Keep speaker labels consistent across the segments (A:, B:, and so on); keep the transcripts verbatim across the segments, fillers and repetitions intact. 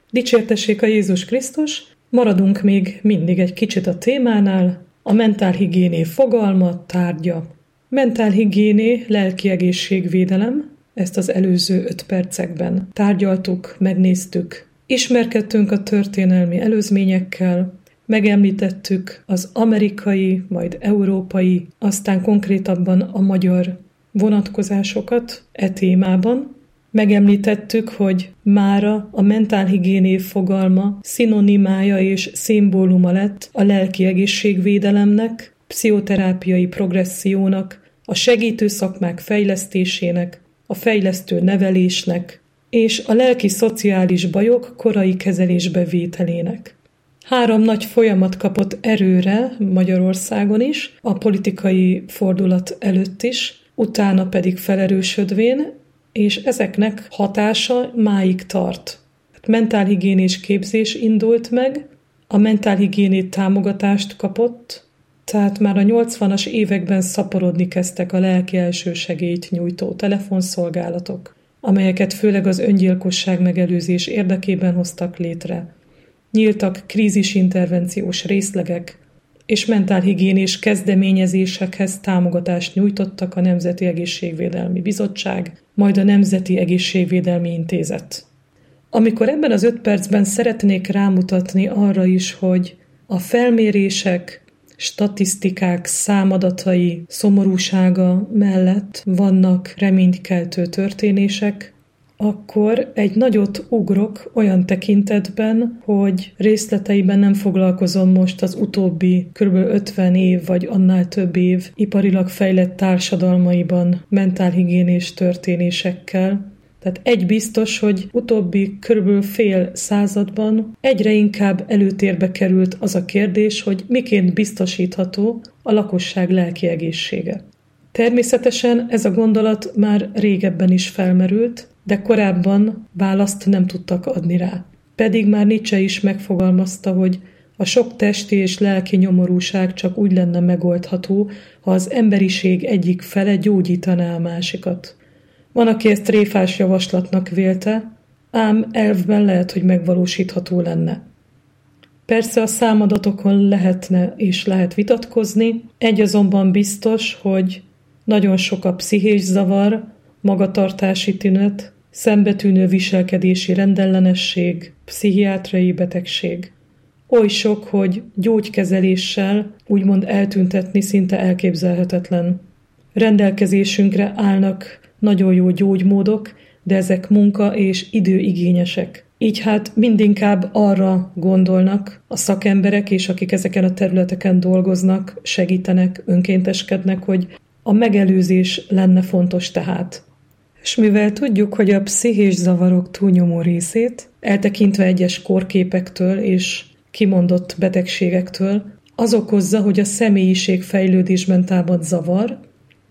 A: Dicsértessék a Jézus Krisztus, maradunk még mindig egy kicsit a témánál, a mentálhigiéné fogalma, tárgya. Mentálhigiéné, lelki egészségvédelem, ezt az előző öt percekben tárgyaltuk, megnéztük, ismerkedtünk a történelmi előzményekkel, megemlítettük az amerikai, majd európai, aztán konkrétabban a magyar vonatkozásokat e témában. Megemlítettük, hogy mára a mentálhigiéné fogalma szinonimája és szimbóluma lett a lelki egészségvédelemnek, pszichoterápiai progressziónak, a segítő szakmák fejlesztésének, a fejlesztő nevelésnek és a lelki-szociális bajok korai kezelésbe vételének. Három nagy folyamat kapott erőre Magyarországon is, a politikai fordulat előtt is, utána pedig felerősödvén, és ezeknek hatása máig tart. Mentálhigiénés képzés indult meg, a mentálhigiéné támogatást kapott, tehát már a nyolcvanas években szaporodni kezdtek a lelki elsősegélyt nyújtó telefonszolgálatok, amelyeket főleg az öngyilkosság megelőzés érdekében hoztak létre. Nyíltak krízisintervenciós részlegek, és mentálhigiénés kezdeményezésekhez támogatást nyújtottak a Nemzeti Egészségvédelmi Bizottság, majd a Nemzeti Egészségvédelmi Intézet. Amikor ebben az öt percben szeretnék rámutatni arra is, hogy a felmérések, statisztikák, számadatai szomorúsága mellett vannak reménykeltő történések, akkor egy nagyot ugrok olyan tekintetben, hogy részleteiben nem foglalkozom most az utóbbi kb. ötven év vagy annál több év iparilag fejlett társadalmaiban mentálhigiénés történésekkel. Tehát egy biztos, hogy utóbbi kb. Fél században egyre inkább előtérbe került az a kérdés, hogy miként biztosítható a lakosság lelki egészsége. Természetesen ez a gondolat már régebben is felmerült, de korábban választ nem tudtak adni rá. Pedig már Nietzsche is megfogalmazta, hogy a sok testi és lelki nyomorúság csak úgy lenne megoldható, ha az emberiség egyik fele gyógyítaná a másikat. Van, aki ezt tréfás javaslatnak vélte, ám elvben lehet, hogy megvalósítható lenne. Persze a számadatokon lehetne és lehet vitatkozni, egy azonban biztos, hogy nagyon sok a pszichés zavar, magatartási tünet, szembetűnő viselkedési rendellenesség, pszichiátriai betegség. Oly sok, hogy gyógykezeléssel úgymond eltüntetni szinte elképzelhetetlen. Rendelkezésünkre állnak nagyon jó gyógymódok, de ezek munka és időigényesek. Így hát mindinkább arra gondolnak a szakemberek, és akik ezeken a területeken dolgoznak, segítenek, önkénteskednek, hogy a megelőzés lenne fontos tehát. És mivel tudjuk, hogy a pszichés zavarok túlnyomó részét, eltekintve egyes kórképektől és kimondott betegségektől, az okozza, hogy a személyiség fejlődésben támad zavar,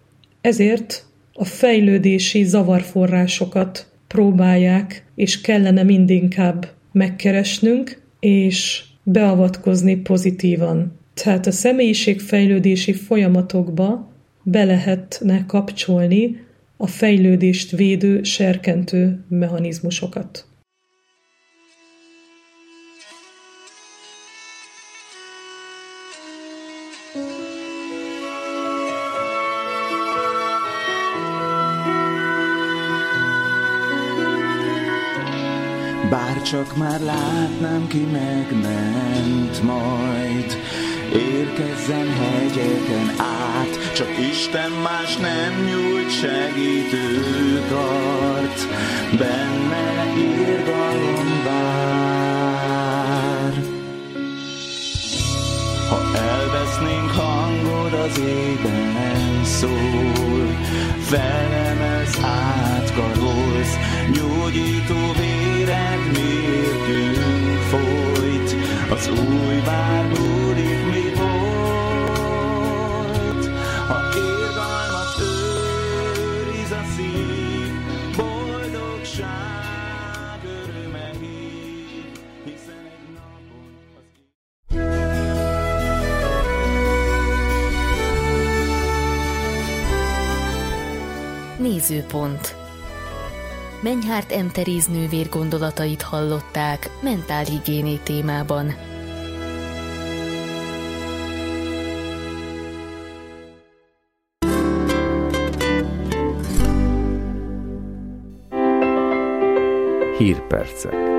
A: ezért a fejlődési zavarforrásokat próbálják, és kellene mindinkább megkeresnünk, és beavatkozni pozitívan. Tehát a személyiségfejlődési folyamatokba be lehetne kapcsolni a fejlődést védő, serkentő mechanizmusokat.
B: Bárcsak már látnám, ki megment majd, érkezzen hegyeken át, csak Isten más nem nyújt segítő kart, benne irgalom vár. Ha elvesznénk hangod az égben szól, felemelsz, átkarolsz, gyógyító véred mértünk folyt, az új vár múlik mi volt. Ha irgalmat őriz a szív, boldogság öröme hív, hiszen egy napon az...
C: Nézőpont. Menyhárt M. Teréz nővér gondolatait hallották mentálhigiéné témában.
D: Hírpercek.